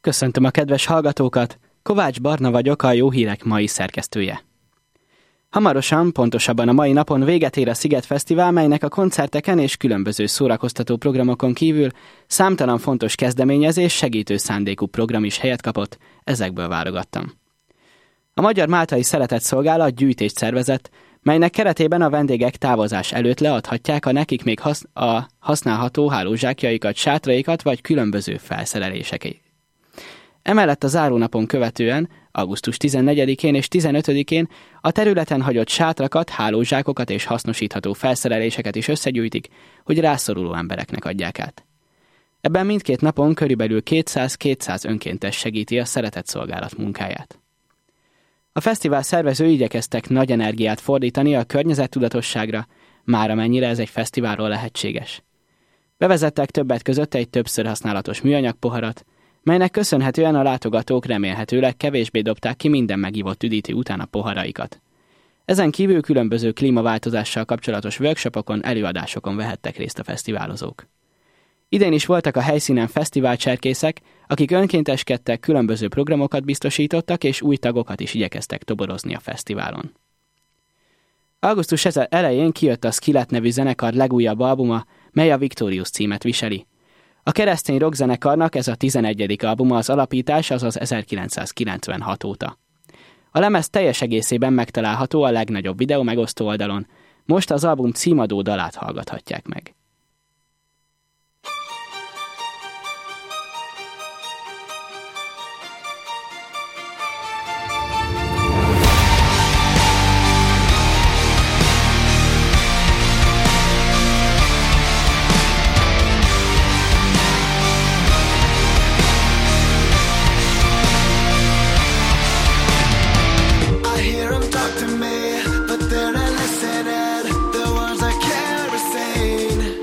Köszöntöm a kedves hallgatókat, Kovács Barna vagyok, a Jó Hírek mai szerkesztője. Hamarosan, pontosabban a mai napon véget ér a Sziget Fesztivál, melynek a koncerteken és különböző szórakoztató programokon kívül számtalan fontos kezdeményezés, segítő szándékú program is helyet kapott, ezekből válogattam. A Magyar Máltai Szeretetszolgálat gyűjtést szervezett, melynek keretében a vendégek távozás előtt leadhatják a nekik még használható hálózsákjaikat, sátraikat vagy különböző felszereléseket. Emellett a zárónapon követően, augusztus 14-én és 15-én a területen hagyott sátrakat, hálózsákokat és hasznosítható felszereléseket is összegyűjtik, hogy rászoruló embereknek adják át. Ebben mindkét napon körülbelül 200-200 önkéntes segíti a szeretetszolgálat munkáját. A fesztivál szervezői igyekeztek nagy energiát fordítani a környezettudatosságra, már amennyire ez egy fesztiválról lehetséges. Bevezettek többet között egy többször használatos műanyag poharat, melynek köszönhetően a látogatók remélhetőleg kevésbé dobták ki minden megívott üdítő után a poharaikat. Ezen kívül különböző klímaváltozással kapcsolatos workshopokon, előadásokon vehettek részt a fesztiválozók. Idén is voltak a helyszínen fesztiválcserkészek, akik önkénteskedtek, különböző programokat biztosítottak, és új tagokat is igyekeztek toborozni a fesztiválon. Augusztus elején kijött a Skillet nevű zenekar legújabb albuma, mely a Victorious címet viseli. A keresztény rockzenekarnak ez a 11. albuma az alapítás, azaz 1996 óta. A lemez teljes egészében megtalálható a legnagyobb videó megosztó oldalon, most az album címadó dalát hallgathatják meg. To me, but they're not listening. The words like kerosene.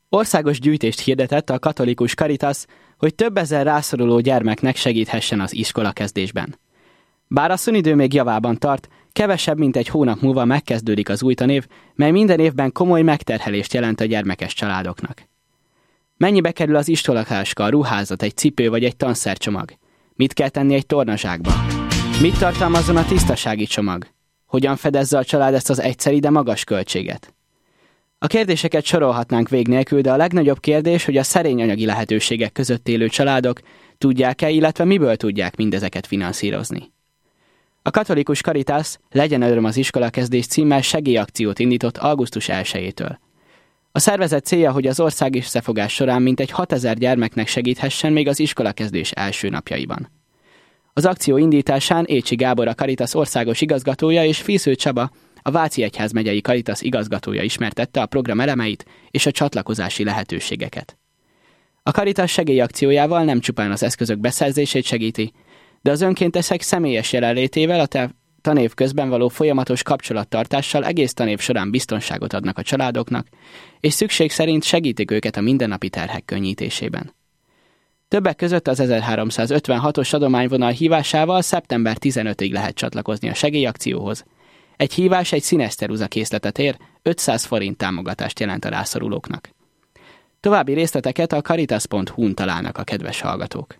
Országos gyűjtést hirdetett a katolikus Caritas, hogy több ezer rászoruló gyermeknek segíthessen az iskolakezdésben. Bár a szünidő még javában tart, kevesebb mint egy hónap múlva megkezdődik az új tanév, mely minden évben komoly megterhelést jelent a gyermekes családoknak. Mennyibe kerül az istolakáska, a ruházat, egy cipő vagy egy tanszercsomag? Mit kell tenni egy tornazsákba? Mit tartalmazzon a tisztasági csomag? Hogyan fedezze a család ezt az egyszeri, de magas költséget? A kérdéseket sorolhatnánk vég nélkül, de a legnagyobb kérdés, hogy a szerény anyagi lehetőségek között élő családok tudják-e, illetve miből tudják mindezeket finanszírozni. A katolikus Caritas Legyen öröm az iskolakezdés címmel segélyakciót indított augusztus 1-től. A szervezet célja, hogy az ország összefogás során mintegy 6000 gyermeknek segíthessen még az iskolakezdés első napjaiban. Az akció indításán Écsi Gábor, a Caritas országos igazgatója, és Físző Csaba, a Váci Egyházmegyei Caritas igazgatója ismertette a program elemeit és a csatlakozási lehetőségeket. A Caritas segélyakciójával nem csupán az eszközök beszerzését segíti, de az önkéntesek személyes jelenlétével a tanév közben való folyamatos kapcsolattartással egész tanév során biztonságot adnak a családoknak, és szükség szerint segítik őket a mindennapi terhek könnyítésében. Többek között az 1356-os adományvonal hívásával szeptember 15-ig lehet csatlakozni a segélyakcióhoz. Egy hívás egy színes ceruza készletet ér, 500 forint támogatást jelent a rászorulóknak. További részleteket a caritas.hu-n találnak a kedves hallgatók.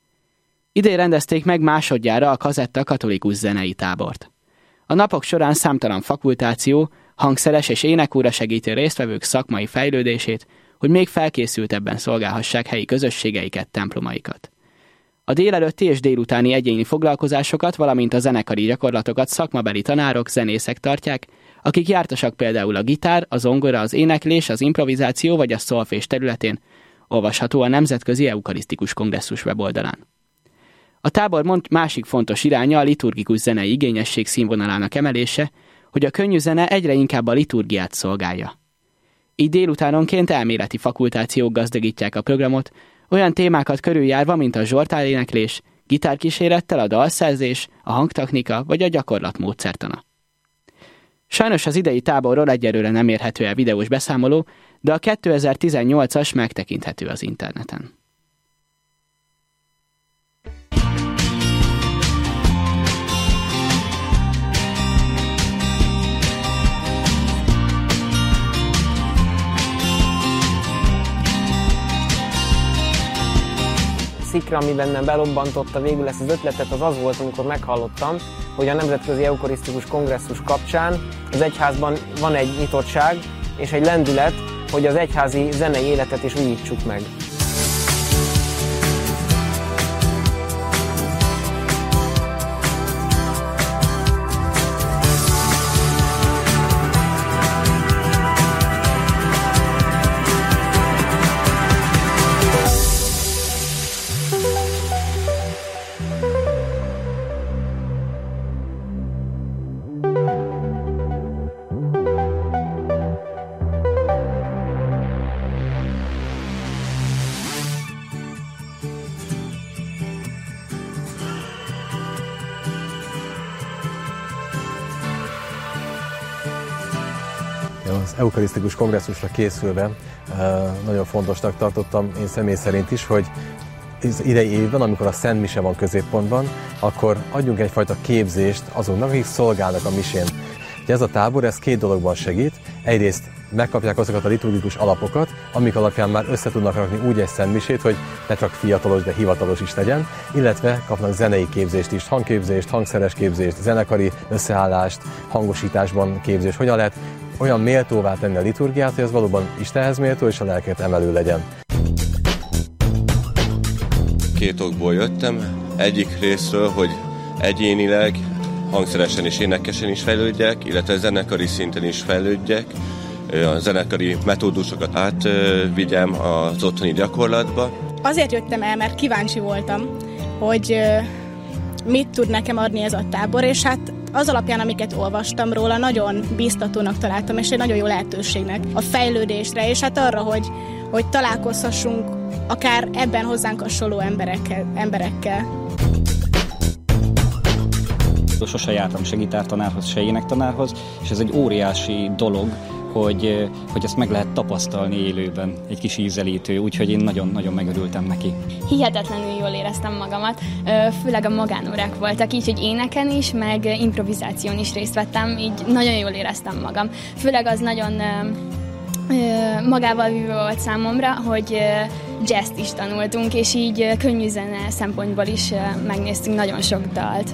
Idén rendezték meg másodjára a Kazetta katolikus zenei tábort. A napok során számtalan fakultáció, hangszeres és énekóra segíti résztvevők szakmai fejlődését, hogy még felkészültebben szolgálhassák helyi közösségeiket, templomaikat. A délelőtti és délutáni egyéni foglalkozásokat, valamint a zenekari gyakorlatokat szakmabeli tanárok, zenészek tartják, akik jártasak például a gitár, a zongora, az éneklés, az improvizáció vagy a szolfés területén, olvasható a Nemzetközi Eukarisztikus Kongresszus weboldalán. A tábor másik fontos iránya a liturgikus zenei igényesség színvonalának emelése, hogy a könnyű zene egyre inkább a liturgiát szolgálja. Így délutánonként elméleti fakultációk gazdagítják a programot, olyan témákat körüljárva, mint a zsoltáréneklés, gitárkísérettel a dalszerzés, a hangtechnika vagy a gyakorlat módszertana. Sajnos az idei táborról egyelőre nem érhető el videós beszámoló, de a 2018-as megtekinthető az interneten. Szikra, ami bennem belobbantotta végül ezt az ötletet, az volt, amikor meghallottam, hogy a Nemzetközi Eukarisztikus Kongresszus kapcsán az egyházban van egy nyitottság és egy lendület, hogy az egyházi zenei életet is újítsuk meg. Az eukarisztikus kongresszusra készülve nagyon fontosnak tartottam én személy szerint is, hogy az idei évben, amikor a Szent Mise van középpontban, akkor adjunk egyfajta képzést azoknak, akik szolgálnak a misén. Ez a tábor, ez két dologban segít. Egyrészt megkapják azokat a liturgikus alapokat, amik alapján már össze tudnak rakni úgy egy Szent Misét, hogy ne csak fiatalos, de hivatalos is legyen, illetve kapnak zenei képzést is, hangképzést, hangszeres képzést, zenekari összeállást, hangosításban képzést, hogyan lehet olyan méltóvá tenni a liturgiát, hogy az valóban Istenhez méltó és a lelket emelő legyen. Két okból jöttem. Egyik részről, hogy egyénileg, hangszeresen és énekesen is fejlődjek, illetve zenekari szinten is fejlődjek. A zenekari metódusokat átvigyem az otthoni gyakorlatba. Azért jöttem el, mert kíváncsi voltam, hogy mit tud nekem adni ez a tábor, és hát az alapján, amiket olvastam róla, nagyon biztatónak találtam, és egy nagyon jó lehetőségnek a fejlődésre, és hát arra, hogy találkozhassunk akár ebben hozzánk hasonló emberekkel. Sose jártam se gitártanárhoz, se énektanárhoz, és ez egy óriási dolog, hogy ezt meg lehet tapasztalni élőben, egy kis ízelítő, úgyhogy én nagyon-nagyon megörültem neki. Hihetetlenül jól éreztem magamat, főleg a magánórák voltak, így, hogy éneken is, meg improvizáción is részt vettem, így nagyon jól éreztem magam. Főleg az nagyon magával vívő volt számomra, hogy jazzt is tanultunk, és így könnyű zene szempontból is megnéztünk nagyon sok dalt.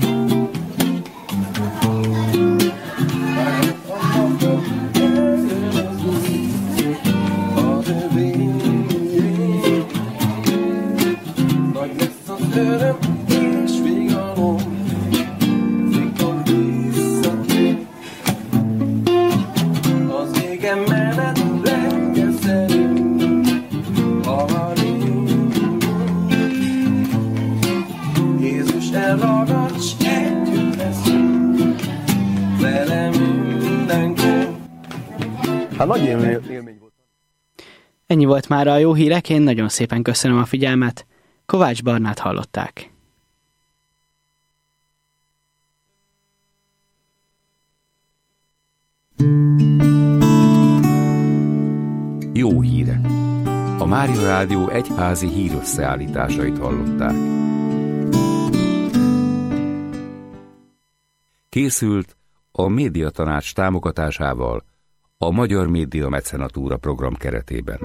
Nagy élmény volt. Ennyi volt már a jó hírek, én nagyon szépen köszönöm a figyelmet. Kovács Barnát hallották. Jó hírek. A Mária Rádió egyházi hírösszeállításait hallották. Készült a Médiatanács támogatásával a Magyar Média Mecenatúra program keretében.